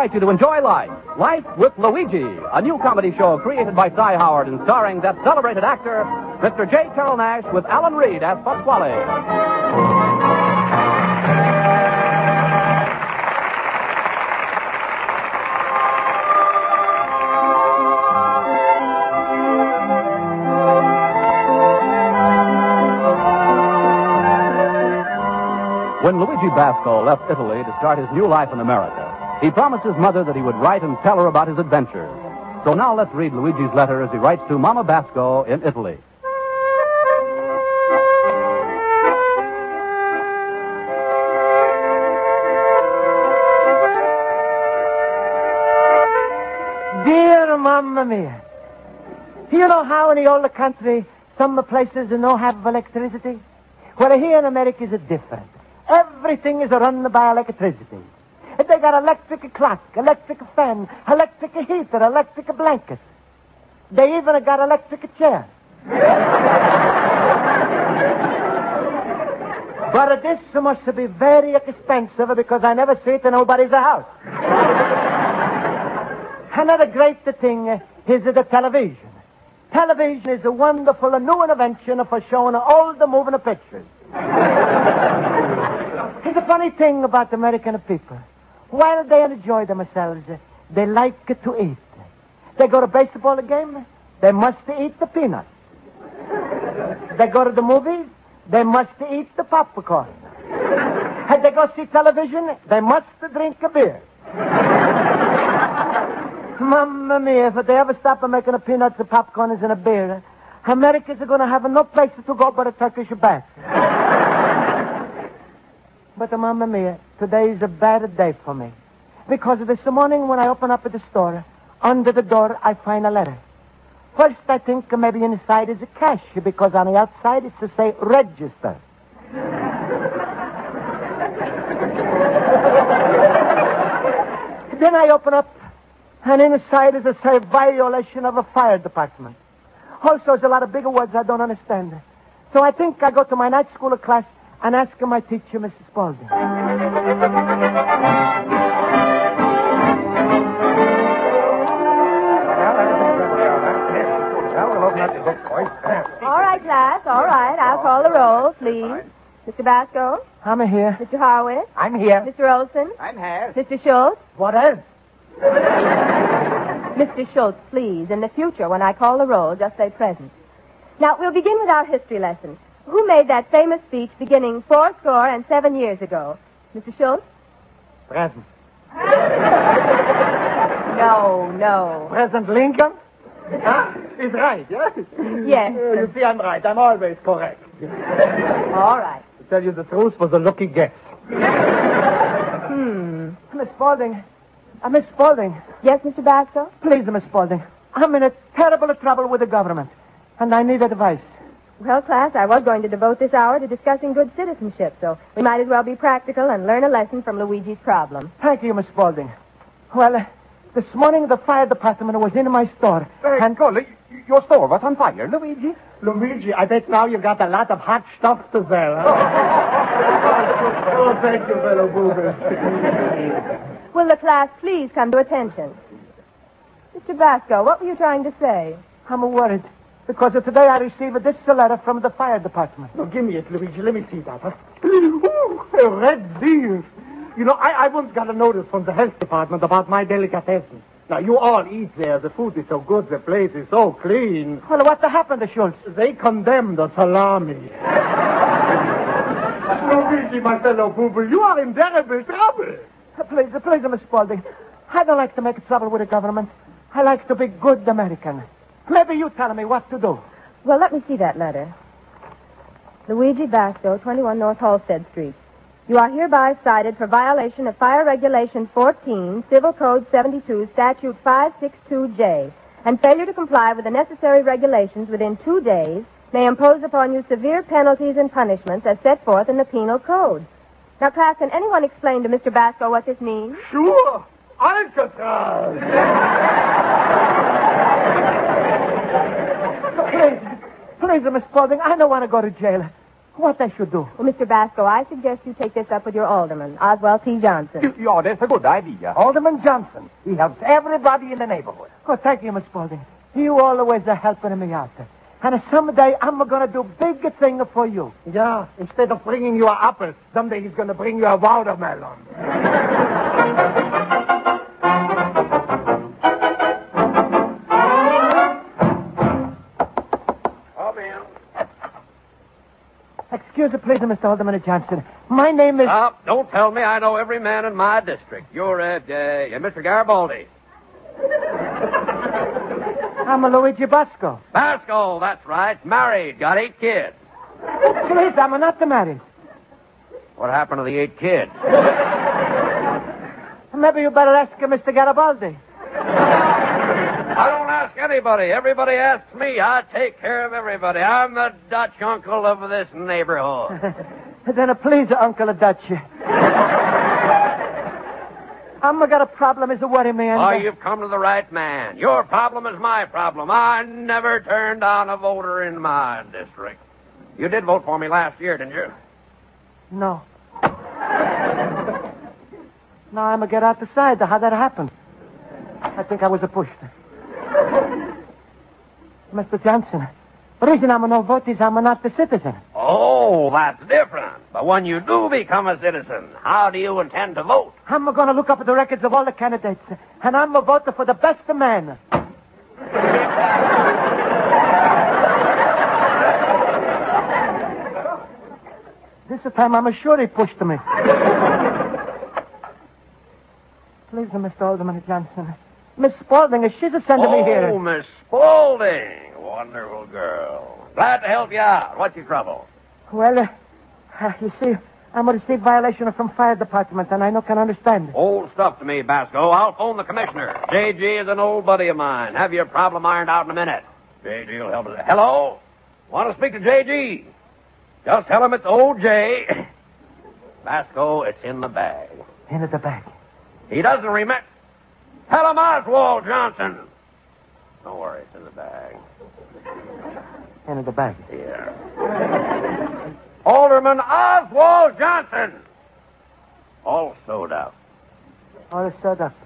invite you to enjoy Life. Life with Luigi, a new comedy show created by Cy Howard and starring that celebrated actor, Mr. J. Carrol Naish, with Alan Reed as Pasquale. When Luigi Basco left Italy to start his new life in America, he promised his mother that he would write and tell her about his adventures. So now let's read Luigi's letter as he writes to Mama Basco in Italy. Dear Mamma Mia, do you know how in the older country some places don't have electricity? Well, here in America it's different. Everything is run by electricity. They got electric clock, electric fan, electric heater, electric blanket. They even got electric chair. But this must be very expensive because I never see it in nobody's house. Another great thing is the television. Television is a wonderful new invention for showing all the moving pictures. It's a funny thing about American people. While they enjoy themselves, they like to eat. They go to baseball game, they must eat the peanuts. They go to the movies, they must eat the popcorn. And they go see television, they must drink a beer. Mamma mia, if they ever stop making the peanuts, the popcorn, and a beer, Americans are going to have no place to go but a Turkish bath. But, Mamma Mia, today is a bad day for me. Because this morning when I open up at the store, under the door I find a letter. First I think maybe inside is a cash, because on the outside it's to say register. Then I open up, and inside is a say violation of a fire department. Also, there's a lot of bigger words I don't understand. So I think I go to my night school class and ask my teacher, Mrs. Spaulding. All right, class, all right. I'll call the roll, please. Mr. Basco? I'm here. Mr. Harwitz? I'm here. Mr. Olson? I'm here. Mr. Schultz? What else? Mr. Schultz, please, in the future, when I call the roll, just say present. Now, we'll begin with our history lesson. Who made that famous speech beginning 77 years ago? Mr. Schultz? Present. No. President Lincoln? He's right, yeah? Yes. You see, I'm right. I'm always correct. All right. To tell you the truth was a lucky guess. Miss Spaulding. Miss Spaulding. Yes, Mr. Basco? Please, Miss Spaulding. I'm in a terrible trouble with the government, and I need advice. Well, class, I was going to devote this hour to discussing good citizenship, so we might as well be practical and learn a lesson from Luigi's problem. Thank you, Miss Spaulding. Well, this morning the fire department was in my store. Golly, your store was on fire, Luigi. Luigi, I bet now you've got a lot of hot stuff to sell. Oh, thank you, fellow boober. Will the class please come to attention? Mr. Basco, what were you trying to say? I'm worried, because today I received this letter from the fire department. Oh, give me it, Luigi. Let me see that. Huh? Ooh, a red deal. You know, I once got a notice from the health department about my delicatessen. Now, you all eat there. The food is so good. The place is so clean. Well, what happened to Schultz? They condemned the salami. Luigi, my fellow boober, you are in terrible trouble. Please, Miss Spaulding. I don't like to make trouble with the government. I like to be good American. Maybe you tell me what to do. Well, let me see that letter. Luigi Basco, 21 North Halsted Street. You are hereby cited for violation of Fire Regulation 14, Civil Code 72, Statute 562J, and failure to comply with the necessary regulations within 2 days may impose upon you severe penalties and punishments as set forth in the Penal Code. Now, class, can anyone explain to Mr. Basco what this means? Sure. Alcatraz. Please, Miss Spaulding, I don't want to go to jail. What I should do? Well, Mr. Basco, I suggest you take this up with your alderman, Oswald T. Johnson. Yeah, that's a good idea. Alderman Johnson. He helps everybody in the neighborhood. Oh, thank you, Miss Spaulding. You always are helping me out. And someday I'm going to do big thing for you. Yeah, instead of bringing you an apple, someday he's going to bring you a watermelon. Come in. Excuse me, please, Mr. Alderman Johnson. My name is... Don't tell me I know every man in my district. You're Mr. Garibaldi. I'm Luigi Basco. Basco, that's right. Married, got 8 kids. Please, I'm not married. What happened to the 8 kids? Maybe you better ask Mr. Garibaldi. I don't ask anybody. Everybody asks me. I take care of everybody. I'm the Dutch uncle of this neighborhood. Then please, Uncle Dutch. I'm got a problem is a worry me. Oh, you've come to the right man. Your problem is my problem. I never turned down a voter in my district. You did vote for me last year, didn't you? No. No, I'm get out the side. How'd that happen? I think I was pushed. Mr. Johnson, the reason I'm no vote is I'm not the citizen. Oh, that's different. But when you do become a citizen, how do you intend to vote? I'm going to look up the records of all the candidates, and I'm a voter for the best man. This time I'm sure he pushed me. Please, Mr. Alderman Johnson. Miss Spaulding, she's sending me here. Oh, Miss Spaulding. Wonderful girl. Glad to help you out. What's your trouble? Well, you see, I'm a received violation from fire department, and I can understand. Old stuff to me, Basco. I'll phone the commissioner. J.G. is an old buddy of mine. Have your problem ironed out in a minute. J.G. will help us. Hello? Want to speak to J.G.? Just tell him it's old J. Basco, it's in the bag. In the bag. He doesn't remember. Tell him Oswald Johnson. Don't worry, it's in the bag. In the bag. Here. Alderman Oswald Johnson. All sewed up. All sewed up.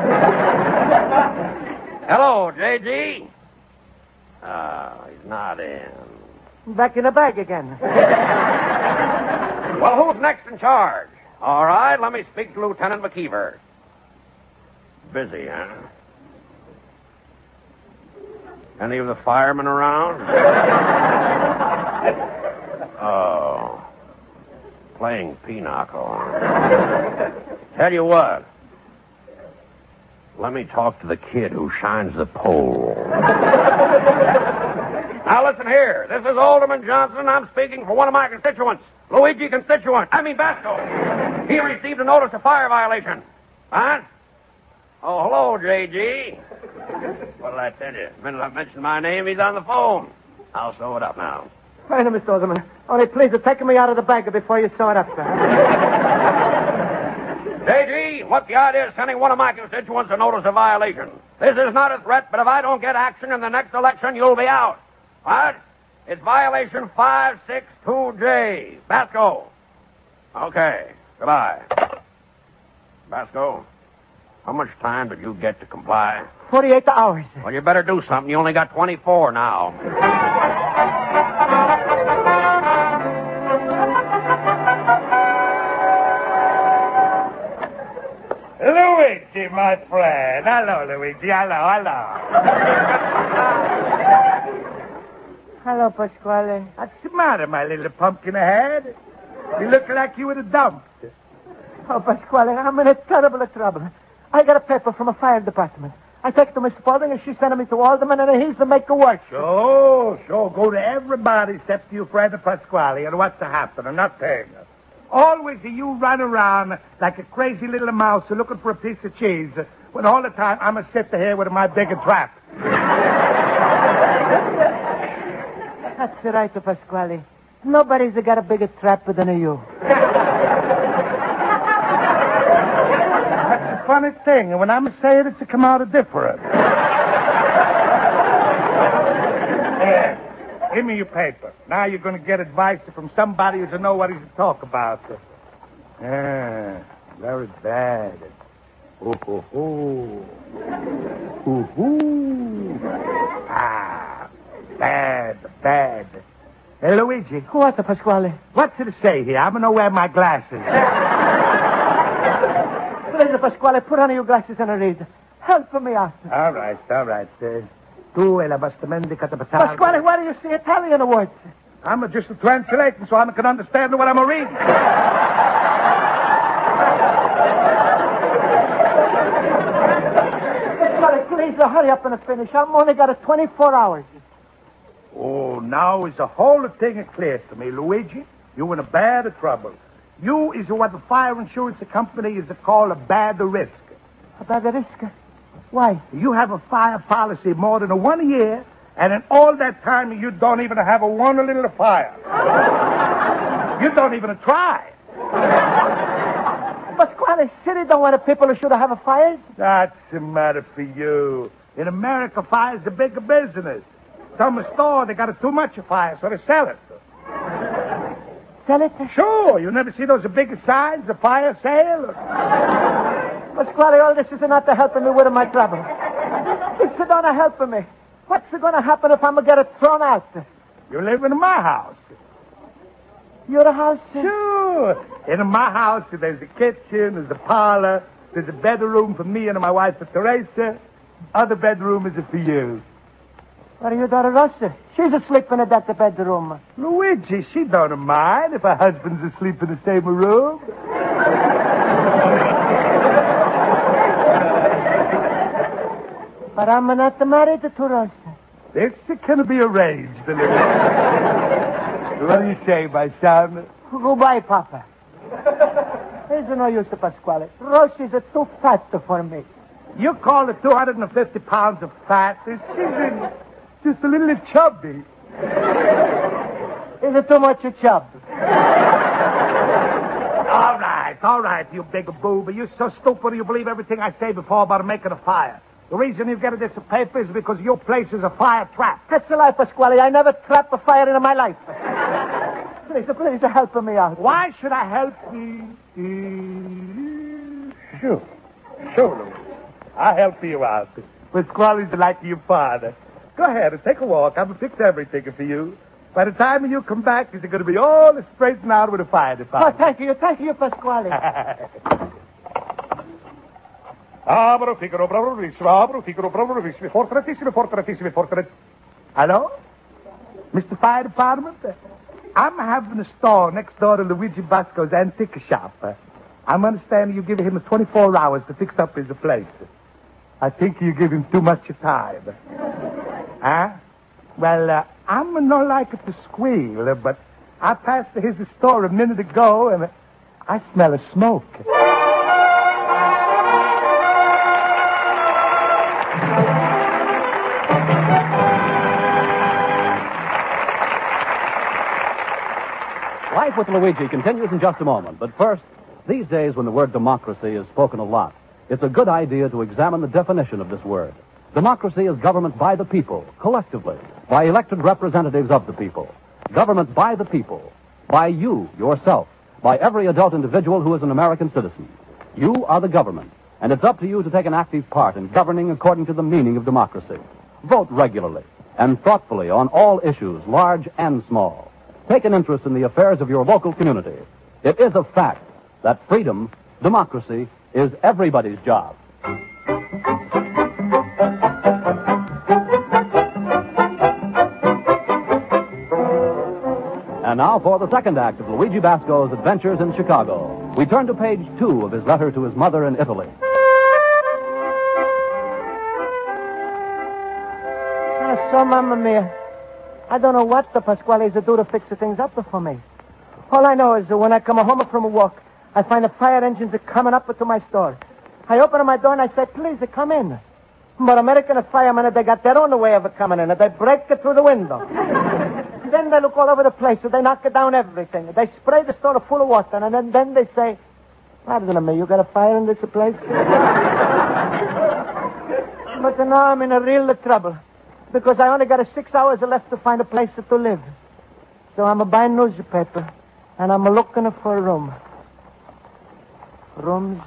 Hello, J.G. He's not in. Back in the bag again. Well, who's next in charge? All right, let me speak to Lieutenant McKeever. Busy, huh? Any of the firemen around? Oh. Playing pinochle. Tell you what. Let me talk to the kid who shines the pole. Now listen here. This is Alderman Johnson. I'm speaking for one of my constituents. Luigi Basco. He received a notice of fire violation. Huh? Oh, hello, J.G. What did I tell you? The minute I mentioned my name, he's on the phone. I'll sew it up now. Wait a minute, Mr. Alderman. Only please take me out of the bag before you sew it up, sir. J.G., what's the idea of sending one of my constituents a notice of violation? This is not a threat, but if I don't get action in the next election, you'll be out. What? It's violation 562J. Basco. Okay. Goodbye. Basco, how much time did you get to comply? 48 hours. Well, you better do something. You only got 24 now. Luigi, my friend. Hello, Luigi. Hello. Hello, Pasquale. What's the matter, my little pumpkin head? You look like you were dumped. Oh, Pasquale, I'm in a terrible trouble. I got a paper from a fire department. I take it to Miss Spaulding, and she sent me to Alderman, and he's to make it work. Sure. Go to everybody except your friend Pasquale, and what's to happen? Nothing. Always you run around like a crazy little mouse looking for a piece of cheese, when all the time I'm a sit here with my big trap. That's right, Pasquale. Nobody's got a bigger trap than you. That's a funny thing. And when I'm saying it, to come out different. Give me your paper. Now you're going to get advice from somebody who know what he's to talk about. Very bad. Ooh, ooh, ooh. Ooh, ooh. Bad. Hey, Luigi. What, Pasquale? What's it to say here? I'm going to wear my glasses. Please, Pasquale, put on your glasses and read. Help me out. All right. Tu e la bastimenti catapatale. Pasquale, why do you say Italian words? I'm just translating so I can understand what I'm reading. Pasquale, please, hurry up and finish. I've only got 24 hours. Oh, now is the whole thing clear to me, Luigi. You in a bad trouble. You is what the fire insurance company is called a bad risk. A bad risk? Why? You have a fire policy more than 1 year, and in all that time you don't even have one little fire. You don't even try. Pasquale, city don't want people who should have a fires. That's the matter for you. In America, fire's a big business. Some store, they got too much fire, so they sell it. Sell it? Sure. You never see those big signs, the fire sale? Pasquale, all this is not to help me with my trouble. This is not help me. What's going to happen if I'm going to get it thrown out? You live in my house. Your house? Sure. In my house, there's the kitchen, there's the parlor, there's a bedroom for me and my wife, Teresa. Other bedroom is for you. What are your daughter, Rosa? She's asleep in that bedroom. Luigi, she don't mind if her husband's asleep in the same room. But I'm not married to Rosa. This can be arranged, Luigi. What do you say, my son? Goodbye, Papa. There's no use to Pasquale. Rosie's too fat for me. You call it 250 pounds of fat? She's just a little chubby. Is it too much chub? All right, you big boob. You're so stupid you believe everything I say before about making a fire. The reason you get this paper is because your place is a fire trap. That's a lie, Pasquale. I never trapped a fire in my life. Please help me out. Why should I help you? Sure, Louis. I'll help you out. Pasquale's like your father. Go ahead and take a walk. I'm going to fix everything for you. By the time you come back, it's going to be all straightened out with the fire department. Oh, thank you, Pasquale. Hello? Mr. Fire Department? I'm having a store next door to Luigi Basco's antique shop. I'm understanding you give him 24 hours to fix up his place. I think you give him too much time. Huh? Well, I'm not like to squeal, but I passed his store a minute ago, and I smell a smoke. Life with Luigi continues in just a moment. But first, these days when the word democracy is spoken a lot, it's a good idea to examine the definition of this word. Democracy is government by the people, collectively, by elected representatives of the people. Government by the people, by you, yourself, by every adult individual who is an American citizen. You are the government, and it's up to you to take an active part in governing according to the meaning of democracy. Vote regularly and thoughtfully on all issues, large and small. Take an interest in the affairs of your local community. It is a fact that freedom, democracy, is everybody's job. And now for the second act of Luigi Basco's adventures in Chicago. We turn to page 2 of his letter to his mother in Italy. So, Mamma Mia, I don't know what the Pasquale's do to fix the things up for me. All I know is that when I come home from a walk, I find the fire engines are coming up to my store. I open my door and I say, please, come in. But American firemen, they got their own way of coming in. They break it through the window. Then they look all over the place, so they knock down everything. They spray the store full of water, and then they say, pardon me, you got a fire in this place? But now I'm in a real trouble. Because I only got 6 hours left to find a place to live. So I'm buying newspaper, and I'm looking for a room. Rooms.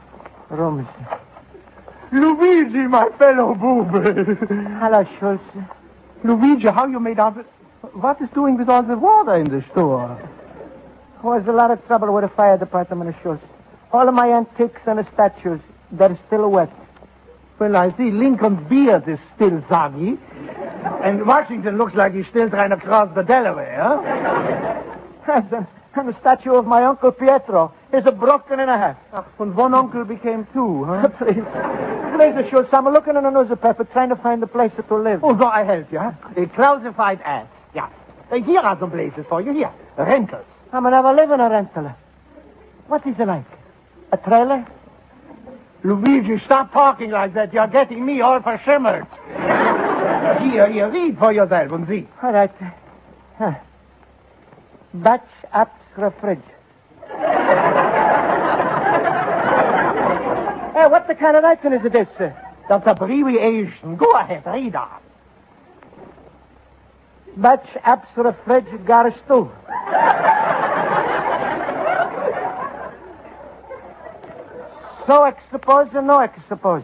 Luigi, my fellow boob. Hello, Schultz. Luigi, how you made out? What is doing with all the water in the store? Was a lot of trouble with the fire department, Schultz. All of my antiques and the statues, they're still wet. Well, I see Lincoln's beard is still soggy. And Washington looks like he's still trying to cross the Delaware. And the statue of my Uncle Pietro is broken in half. And one uncle became two, huh? Please, Schultz, I'm looking in the newspaper trying to find a place to live. Oh, so I help you, huh? A classified ads. Yeah. Here are some places for you. Here. Rentals. I'm going to have a live in a rental. What is it like? A trailer? Luigi, stop talking like that. You're getting me all verschimmert. Here, read for yourself and see. All right. Batch apps fridge. Hey, what the kind of writing is this? That's abbreviation. Go ahead, read on. Batch apps fridge got a stove. So expose or no expose?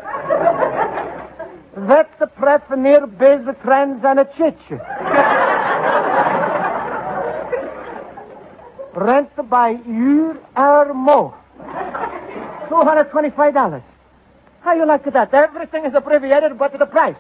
Vet the prep near biz trends and a chitch. Rent by year or more. $225. How you like that? Everything is abbreviated but the price.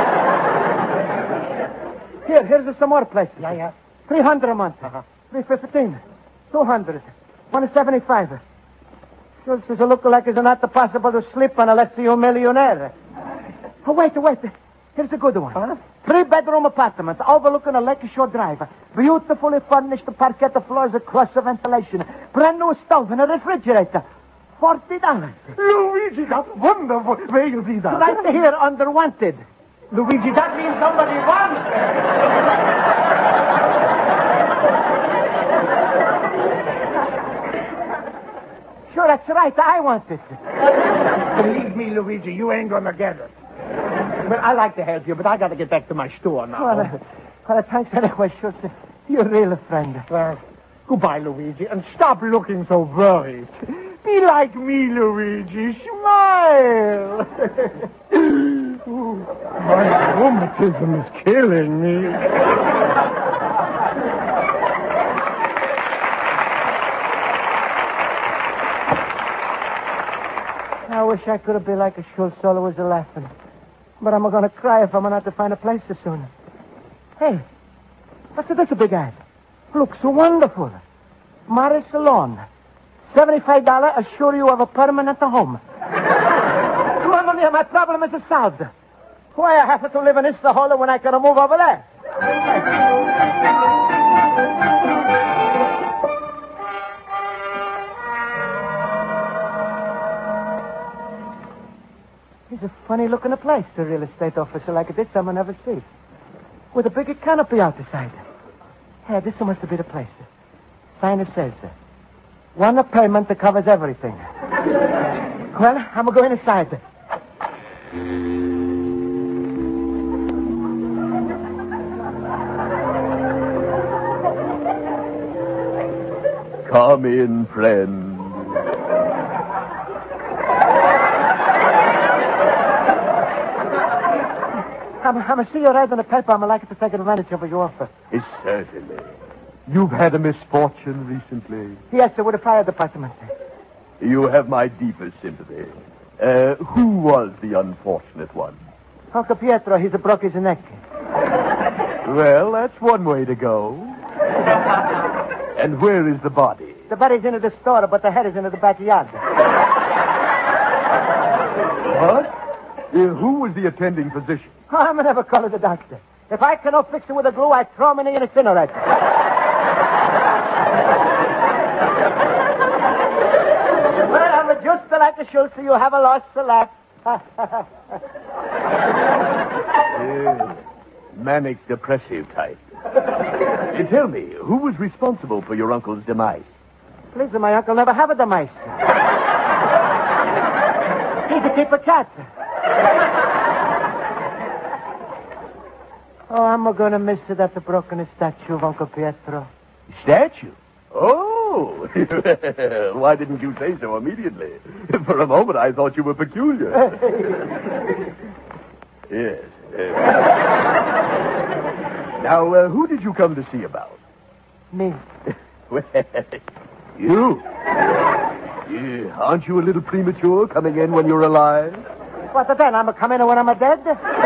Here's some more places. Yeah. $300 a month. $315. $200. $175. Schultz is a look like it's not possible to sleep on unless you're a millionaire. Oh, wait. Here's a good one. Huh? 3-bedroom apartment overlooking a Lakeshore Drive. Beautifully furnished parquet floors across the ventilation. Brand new stove and a refrigerator. $40. Luigi, that's wonderful. Where you see that? Right here under wanted. Luigi, that means somebody wants it. Sure, that's right. I want it. Believe me, Luigi, you ain't gonna get it. Well, I like to help you, but I gotta get back to my store now. Well, thanks anyway, Schultz. You're a real friend. Well, goodbye, Luigi, and stop looking so worried. Be like me, Luigi. Smile. My rheumatism is killing me. I wish I could have been like a Schultz always laughing. But I'm going to cry if I'm not to find a place so soon. Hey, what's this big ad? Looks so wonderful. Maris Salon. $75 assure you of a permanent home. Mamma mia, my problem is solved. Why I have to live in this hole when I can move over there? It's a funny-looking place, a real estate officer like this I've never seen. With a big canopy out the side. Hey, this must be the place. Sign says, one payment that covers everything. Well, I'm going inside. Come in, friend. I'm see you right on the paper. I'm like to take advantage of your offer. Certainly. You've had a misfortune recently. Yes, sir, with the fire department. You have my deepest sympathy. Who was the unfortunate one? Uncle Pietro, he's broke his neck. Well, that's one way to go. And where is the body? The body's in the store, but the head is in the backyard. What? Who was the attending physician? Oh, I'm never calling the doctor. If I cannot fix it with a glue, I throw him in the incinerator. Well, I'm just like a Schultz, so you have a lost to laugh. Manic depressive type. Tell me, who was responsible for your uncle's demise? Please, my uncle never have a demise. He could keep a cat. Oh, I'm going to miss that broken statue of Uncle Pietro. Statue? Oh! Why didn't you say so immediately? For a moment, I thought you were peculiar. Yes. Now, who did you come to see about? Me. Well, you. Aren't you a little premature coming in when you're alive? What then? I'm coming in when I'm dead?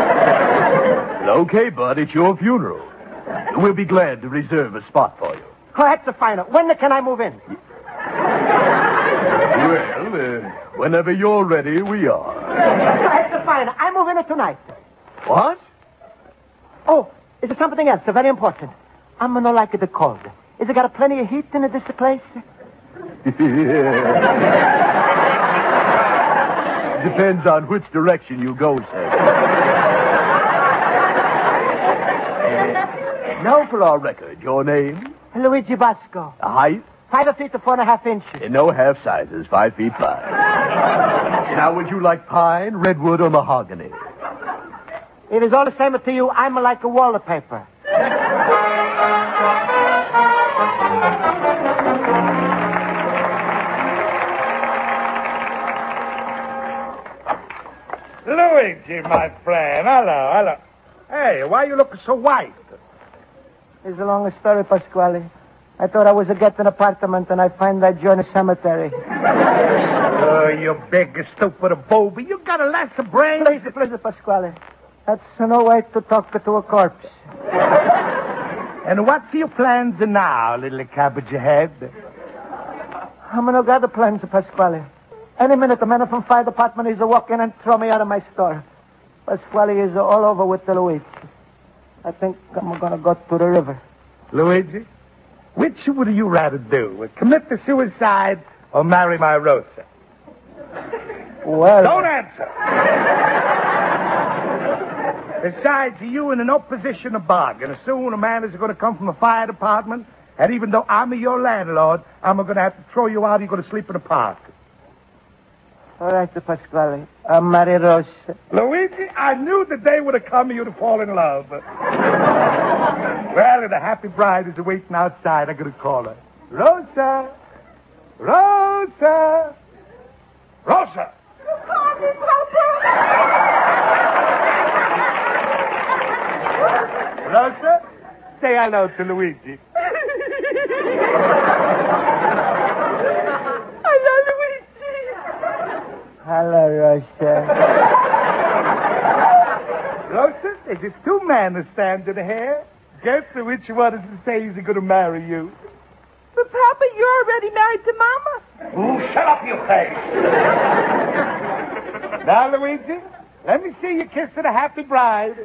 Okay, Bud, it's your funeral. We'll be glad to reserve a spot for you. Oh, that's the final. When can I move in? Well, whenever you're ready, we are. That's the final. I move in tonight. What? Oh, is there something else very important? I'm not like the cold. Is it got plenty of heat in this place? Depends on which direction you go, sir. Now for our record, your name? Luigi Basco. Height? 5 feet to 4.5 inches. No half sizes, 5 feet 5. Now, would you like pine, redwood, or mahogany? It is all the same to you. I'm like a wallpaper. Luigi, my friend. Hello. Hey, why you looking so white? It's a long story, Pasquale. I thought I was getting an apartment, and I find I join a cemetery. Oh, you big, stupid booby. You got a lot of brains. Please, Pasquale. That's no way to talk to a corpse. And what's your plans now, little cabbage head? I'm no got the plans, Pasquale. Any minute, the man from fire department is walk in and throw me out of my store. Pasquale is all over with the Luigi. I think I'm going to go to the river. Luigi, which would you rather do? Commit the suicide or marry my Rosa? Well... Don't answer. Besides, you in no position to bargain. Soon a man is going to come from the fire department, and even though I'm your landlord, I'm going to have to throw you out. You're going to sleep in the park. All right, Pasquale. I'm marry Rosa. Luigi, I knew the day would have come and you'd have fallen in love. Well, the happy bride is waiting outside. I'm going to call her. Rosa! Rosa! Rosa! Rosa, say hello to Luigi. Hello, Rosa. Rosa, there's just two men standing here. Guess which one is to say he's going to marry you? But, Papa, you're already married to Mama. Oh, shut up, you face. Now, Luigi, let me see you kiss the happy bride.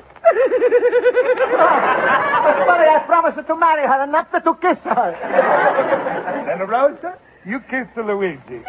Pasquale, I promised to marry her and not to kiss her. And Rosa, you kiss the Luigi.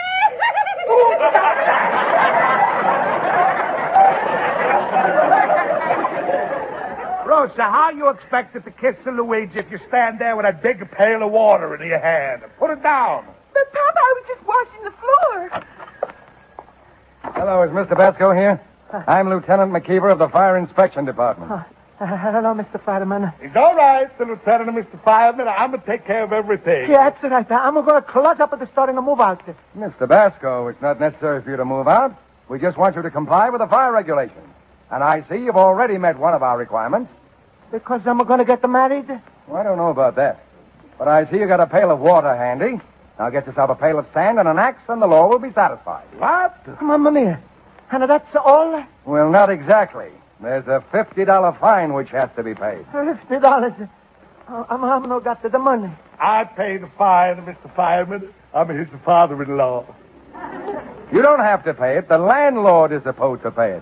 Rosa, how you expected to kiss the Luigi if you stand there with a big pail of water in your hand? Put it down. But, Papa, I was just washing the floor. Hello, is Mr. Basco here? I'm Lieutenant McKeever of the Fire Inspection Department. Hello, Mr. Fireman. It's all right, the Lieutenant and Mr. Fireman. I'm going to take care of everything. Yeah, that's right. I'm going to close up at the store and move out. Mr. Basco, it's not necessary for you to move out. We just want you to comply with the fire regulations. And I see you've already met one of our requirements. Because I'm going to get married? Well, I don't know about that. But I see you got a pail of water handy. Now get yourself a pail of sand and an axe, and the law will be satisfied. What? Mamma mia. And that's all? Well, not exactly. There's a $50 fine which has to be paid. $50. I'm not got the money. I pay the fine, Mr. Fireman. I'm his father-in-law. You don't have to pay it. The landlord is supposed to pay it.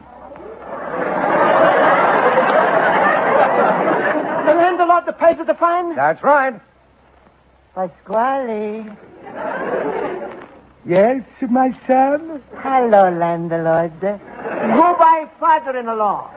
The landlord that pays the fine? That's right. Pasquale. Yes, my son? Hello, landlord. Goodbye, father-in-law.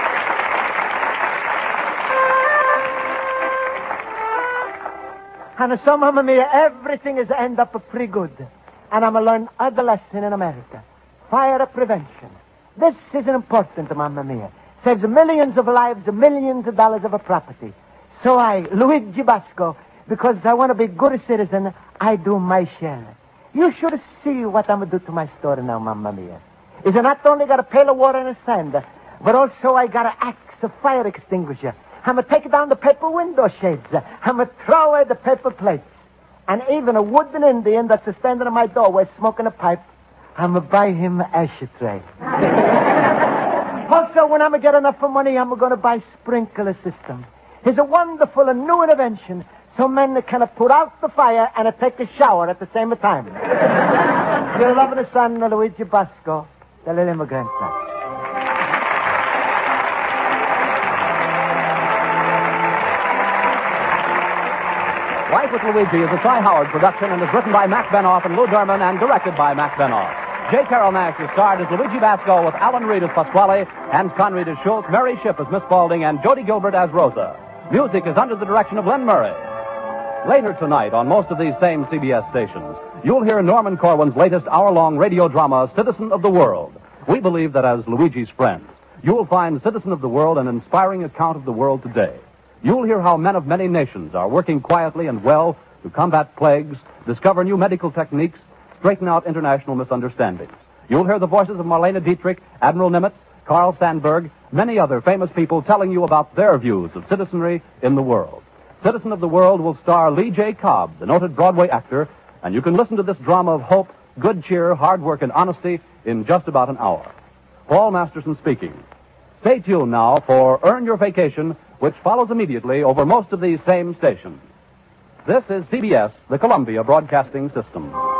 And And so, Mamma Mia, everything is end up pretty good. And I'm going to learn other lesson in America. Fire prevention. This is important, Mamma Mia. Saves millions of lives, millions of dollars of a property. So I, Luigi Basco, because I want to be a good citizen, I do my share. You should see what I'm going to do to my store now, Mamma Mia. Is I not only got a pail of water and a sand, but also I got an axe, a fire extinguisher. I'm going to take down the paper window shades. I'm going to throw away the paper plates. And even a wooden Indian that's standing in my doorway smoking a pipe, I'm going to buy him an ashtray. Also, when I'm going to get enough money, I'm going to buy sprinkler system. It's a wonderful and new invention so men can put out the fire and take a shower at the same time. Your loving son, Luigi Basco, the little immigrant son. Life with Luigi is a Cy Howard production and is written by Mac Benoff and Lou Derman and directed by Mac Benoff. J. Carroll Nash is starred as Luigi Basco with Alan Reed as Pasquale, Hans Conried as Schultz, Mary Shipp as Miss Spaulding, and Jody Gilbert as Rosa. Music is under the direction of Len Murray. Later tonight, on most of these same CBS stations, you'll hear Norman Corwin's latest hour-long radio drama, Citizen of the World. We believe that as Luigi's friends, you'll find Citizen of the World an inspiring account of the world today. You'll hear how men of many nations are working quietly and well to combat plagues, discover new medical techniques, straighten out international misunderstandings. You'll hear the voices of Marlene Dietrich, Admiral Nimitz, Carl Sandburg, many other famous people telling you about their views of citizenry in the world. Citizen of the World will star Lee J. Cobb, the noted Broadway actor, and you can listen to this drama of hope, good cheer, hard work, and honesty in just about an hour. Paul Masterson speaking. Stay tuned now for Earn Your Vacation, which follows immediately over most of these same stations. This is CBS, the Columbia Broadcasting System.